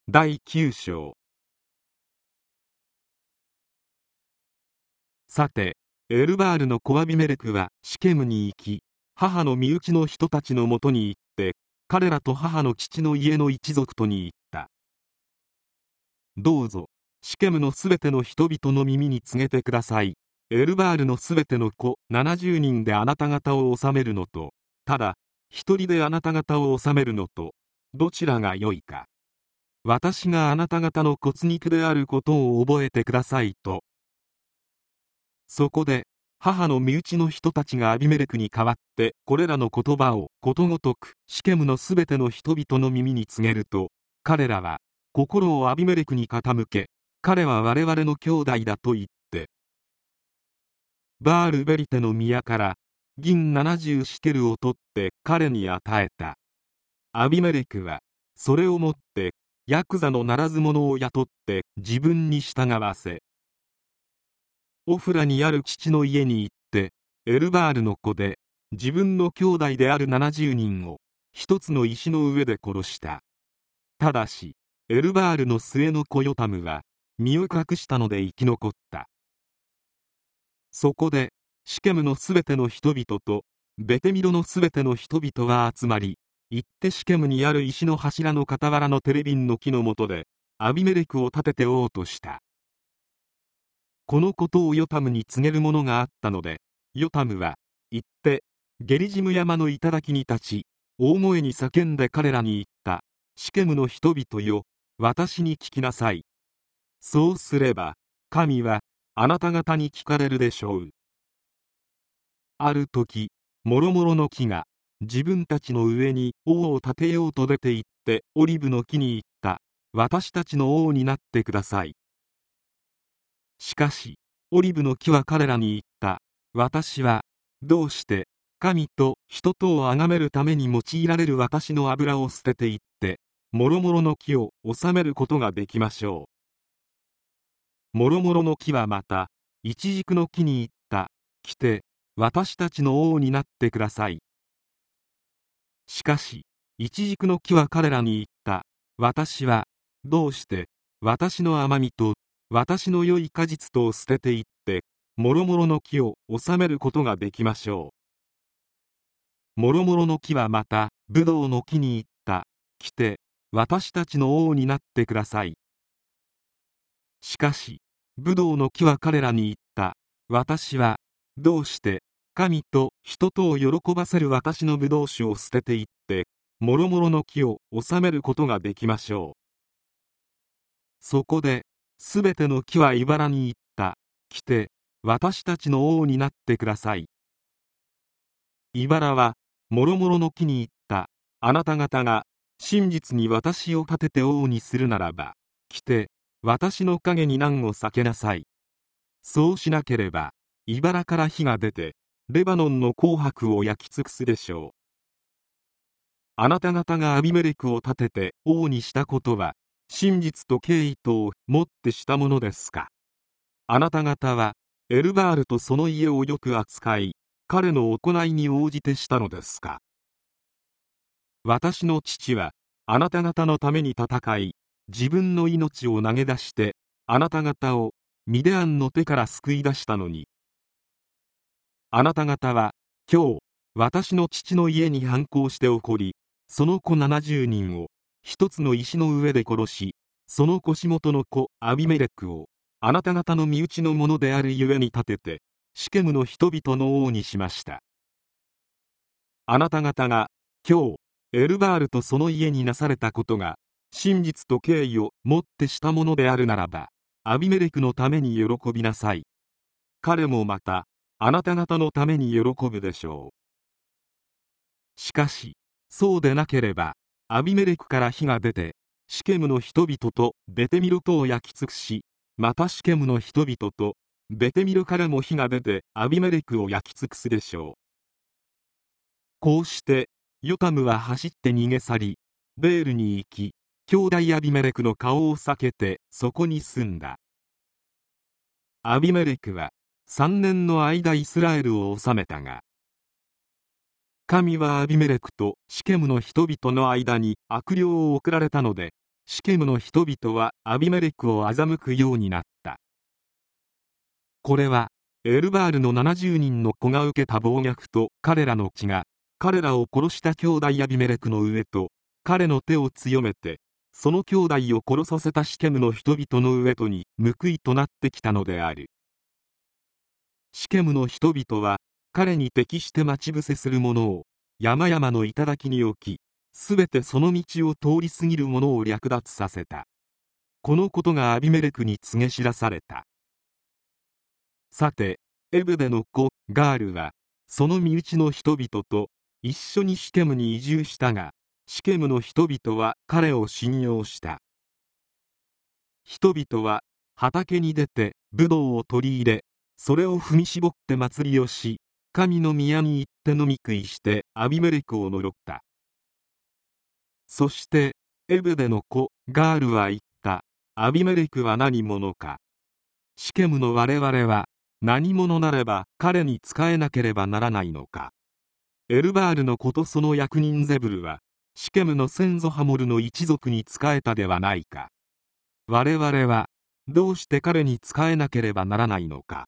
第9章。さて、エルバールの子アビメレクはシケムに行き、母の身内の人たちのもとに行って、彼らと母の父の家の一族とに言った。どうぞ、シケムのすべての人々の耳に告げてください。エルバールのすべての子70人であなた方を治めるのと、ただ一人であなた方を治めるのと、どちらが良いか。私があなた方の骨肉であることを覚えてくださいと。そこで母の身内の人たちがアビメレクに代わってこれらの言葉をことごとくシケムのすべての人々の耳に告げると、彼らは心をアビメレクに傾け、彼は我々の兄弟だと言って、バールベリテの宮から銀70シケルを取って彼に与えた。アビメレクはそれをもってヤクザのならず者を雇って自分に従わせ、オフラにある父の家に行ってエルバールの子で自分の兄弟である70人を一つの石の上で殺した。ただしエルバールの末の子ヨタムは身を隠したので生き残った。そこでシケムのすべての人々とベテミロのすべての人々は集まり、行ってシケムにある石の柱の傍らのテレビンの木の下でアビメレクを立てて王とした。このことをヨタムに告げるものがあったので、ヨタムは行ってゲリジム山の頂に立ち、大声に叫んで彼らに言った。シケムの人々よ、私に聞きなさい。そうすれば神はあなた方に聞かれるでしょう。ある時、もろもろの木が自分たちの上に王を立てようと出て行ってオリブの木に言った。私たちの王になってください。しかしオリブの木は彼らに言った。私はどうして神と人とを崇めるために用いられる私の油を捨てていってもろもろの木を治めることができましょう。もろもろの木はまたイチジクの木に言った。来て私たちの王になってください。しかしイチジクの木は彼らに言った。私はどうして私の甘みと私の良い果実とを捨てていってもろもろの木を治めることができましょう。もろもろの木はまたブドウの木に言った。来て私たちの王になってください。しかしブドウの木は彼らに言った。私はどうして神と人とを喜ばせる私のブドウ酒を捨てていってもろもろの木を治めることができましょう。そこですべての木は茨に言った。来て私たちの王になってください。茨はもろもろの木に言った。あなた方が真実に私を立てて王にするならば、来て私の影に難を避けなさい。そうしなければ茨から火が出てレバノンの紅白を焼き尽くすでしょう。あなた方がアビメレクを立てて王にしたことは真実と敬意とをもってしたものですか。あなた方はエルバールとその家をよく扱い彼の行いに応じてしたのですか。私の父はあなた方のために戦い自分の命を投げ出してあなた方をミディアンの手から救い出したのに、あなた方は今日私の父の家に反抗して起こり、その子70人を一つの石の上で殺し、その腰元の子アビメレクをあなた方の身内のものであるゆえに立ててシケムの人々の王にしました。あなた方が今日エルバールとその家になされたことが真実と敬意をもってしたものであるならば、アビメレクのために喜びなさい。彼もまたあなた方のために喜ぶでしょう。しかしそうでなければアビメレクから火が出てシケムの人々とベテミロとを焼き尽くし、またシケムの人々とベテミロからも火が出てアビメレクを焼き尽くすでしょう。こうしてヨタムは走って逃げ去りベールに行き、兄弟アビメレクの顔を避けてそこに住んだ。アビメレクは3年の間イスラエルを治めたが、神はアビメレクとシケムの人々の間に悪霊を送られたので、 シケムの人々はアビメレクを欺くようになった。これはエルバールの70人の子が受けた暴虐と彼らの血が彼らを殺した兄弟アビメレクの上と彼の手を強めてその兄弟を殺させたシケムの人々の上とに報いとなってきたのである。シケムの人々は彼に適して待ち伏せする者を山々の頂に置き、すべてその道を通り過ぎる者を略奪させた。このことがアビメレクに告げ知らされた。さて、エブデの子ガールはその身内の人々と一緒にシケムに移住したが、シケムの人々は彼を信用した。人々は畑に出てブドウを取り入れ、それを踏みしぼって祭りをし、神の宮に行って飲み食いしてアビメレクを呪った。そしてエブデの子ガールは言った。アビメレクは何者か。シケムの我々は何者なれば彼に仕えなければならないのか。エルバールの子とその役人ゼブルはシケムの先祖ハモルの一族に仕えたではないか。我々はどうして彼に仕えなければならないのか。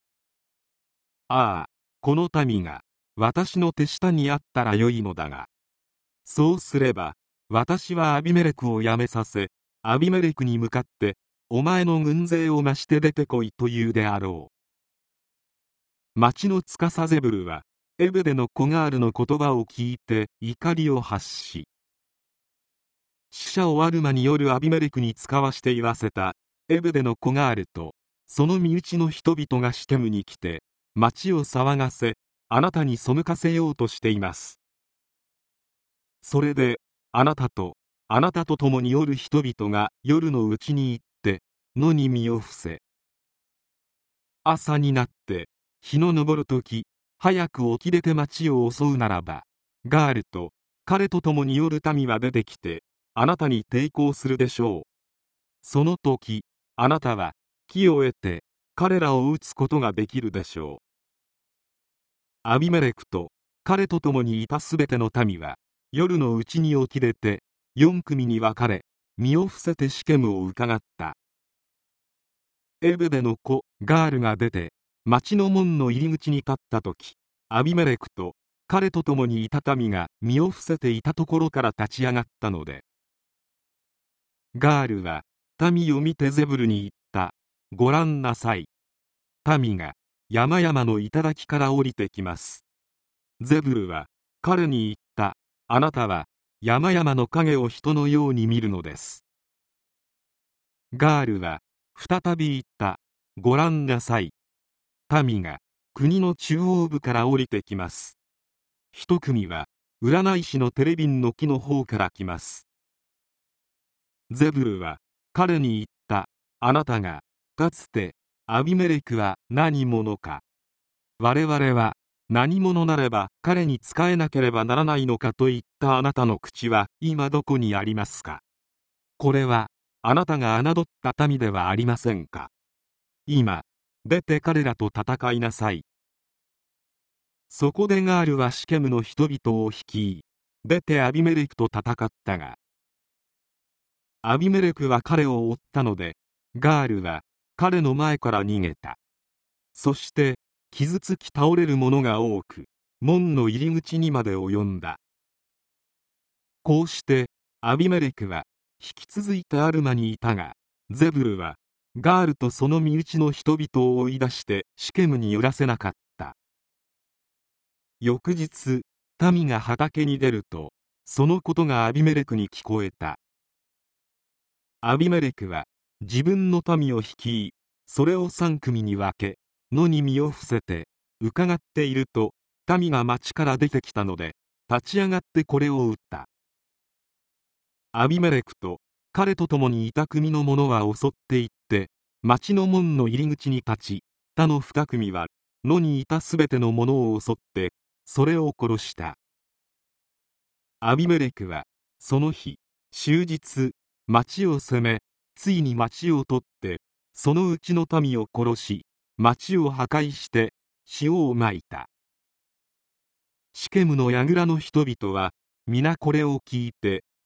ああ、この民が私の手下にあったらよいのだが、そうすれば私はアビメレクを辞めさせ、アビメレクに向かってお前の軍勢を増して出てこいと言うであろう。町の司ゼブルはエブデの子ガールの言葉を聞いて怒りを発し、死者をアルマによるアビメレクに使わして言わせたエブデの子ガールとその身内の人々がシケムに来て町を騒がせ、あなたに背かせようとしています。それであなたと共に夜る人々が夜のうちに行って野に身を伏せ、朝になって日の昇るとき早く起き出て町を襲うならば、ガールと彼と共に夜る民は出てきてあなたに抵抗するでしょう。その時あなたは木を得て彼らを撃つことができるでしょう。アビメレクと彼と共にいたすべての民は夜のうちに起き出て4組に分かれ身を伏せてシケムを伺った。エブデの子ガールが出て町の門の入り口に立った時、アビメレクと彼と共にいた民が身を伏せていたところから立ち上がったので、ガールは民を見てゼブルに言った。ご覧なさい。民が山々の頂から降りてきます。ゼブルは彼に言った。あなたは山々の影を人のように見るのです。ガールは再び言った。ご覧なさい。民が国の中央部から降りてきます。一組は占い師のテレビンの木の方から来ます。ゼブルは彼に言った。あなたがかつてアビメレクは何者か、我々は何者なれば彼に仕えなければならないのかと言ったあなたの口は今どこにありますか。これはあなたが侮った民ではありませんか。今出て彼らと戦いなさい。そこでガールはシケムの人々を率い出てアビメレクと戦ったが、アビメレクは彼を追ったのでガールは彼の前から逃げた。そして傷つき倒れる者が多く門の入り口にまで及んだ。こうしてアビメレクは引き続いてアルマにいたが、ゼブルはガールとその身内の人々を追い出してシケムに寄らせなかった。翌日民が畑に出るとそのことがアビメレクに聞こえた。アビメレクは自分の民を率い、それを3組に分け野に身を伏せて伺っていると、民が町から出てきたので立ち上がってこれを撃った。アビメレクと彼と共にいた組の者は襲っていって町の門の入り口に立ち、他の2組は野にいたすべての者を襲ってそれを殺した。アビメレクはその日終日町を攻め、ついに町を取ってそのうちの民を殺し、町を破壊して塩をまいた。シケムの櫓の人々は皆これを聞いて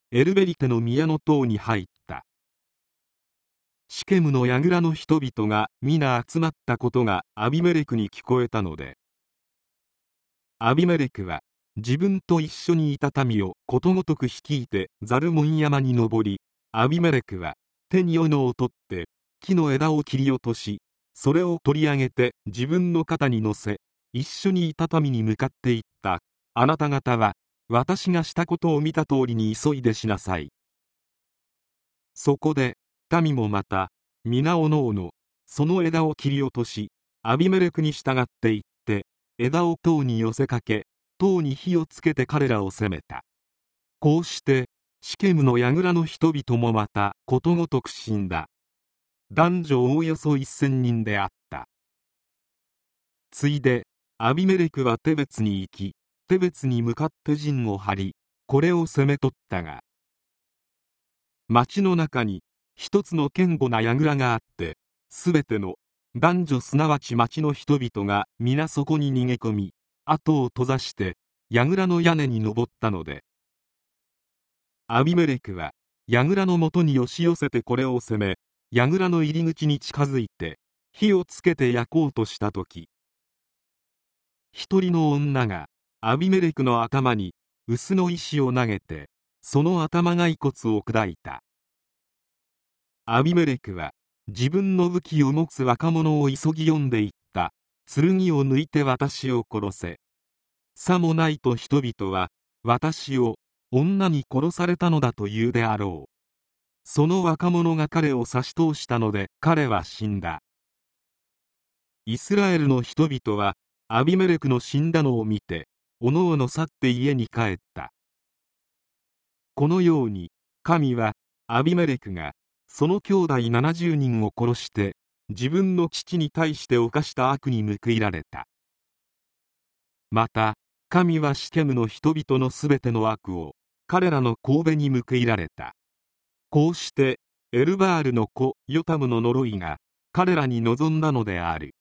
エルベリテの宮の塔に入った。シケムの櫓の人々が皆集まったことがアビメレクに聞こえたので、アビメレクは自分と一緒にいた民をことごとく率いてザルモン山に登り、アビメレクは手に斧を取って木の枝を切り落とし、それを取り上げて自分の肩に乗せ、一緒にいた民に向かって言った。あなた方は私がしたことを見た通りに急いでしなさい。そこで民もまた皆おのおのその枝を切り落とし、アビメレクに従って行って枝を塔に寄せかけ、塔に火をつけて彼らを責めた。こうしてシケムの櫓の人々もまたことごとく死んだ。男女おおよそ1000人であった。ついでアビメレクはテベツに行き、テベツに向かって陣を張り、これを攻め取ったが、町の中に一つの堅固な櫓があって、すべての男女すなわち町の人々が皆そこに逃げ込み、後を閉ざして櫓の屋根に登ったので、アビメレクは櫓のもとに押し寄せてこれを攻め、櫓の入り口に近づいて火をつけて焼こうとしたとき、一人の女がアビメレクの頭に臼の石を投げて、その頭蓋骨を砕いた。アビメレクは自分の武器を持つ若者を急ぎ読んでいった。剣を抜いて私を殺せ。さもないと人々は私を女に殺されたのだと言うであろう。その若者が彼を刺し通したので彼は死んだ。イスラエルの人々はアビメレクの死んだのを見て、おのおの去って家に帰った。このように神はアビメレクがその兄弟70人を殺して自分の父に対して犯した悪に報いられた。また神はシケムの人々のすべての悪を彼らの頭に報いられた。こうしてエルバールの子ヨタムの呪いが彼らに臨んだのである。